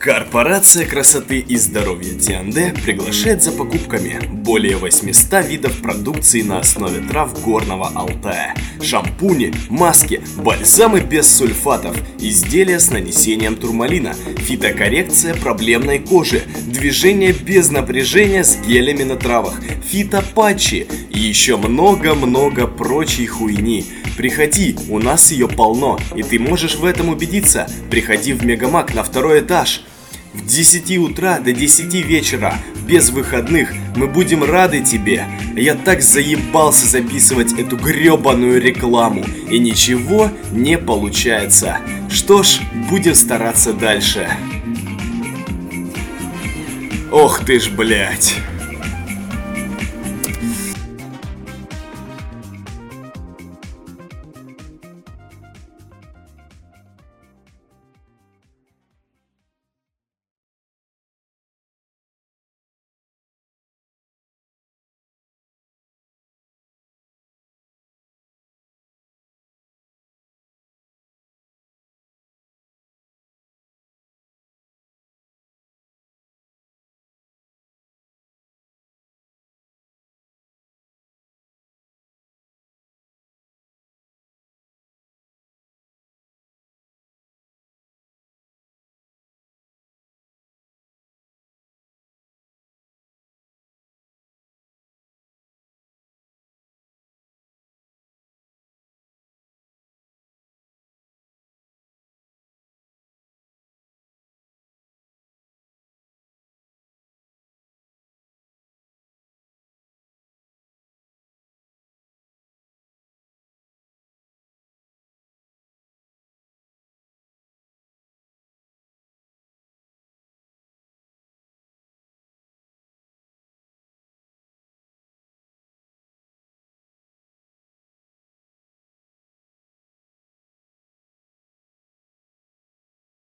Корпорация красоты и здоровья Тианде приглашает за покупками более 800 видов продукции на основе трав Горного Алтая. Шампуни, маски, бальзамы без сульфатов, изделия с нанесением турмалина, фитокоррекция проблемной кожи, движение без напряжения с гелями на травах, фитопатчи и еще много-много прочей хуйни. Приходи, у нас ее полно, и ты можешь в этом убедиться. Приходи в Мегамаг на 2-й этаж. В 10 утра до 10 вечера, без выходных, мы будем рады тебе. Я так заебался записывать эту гребаную рекламу, и ничего не получается. Что ж, будем стараться дальше. Ох ты ж, блять.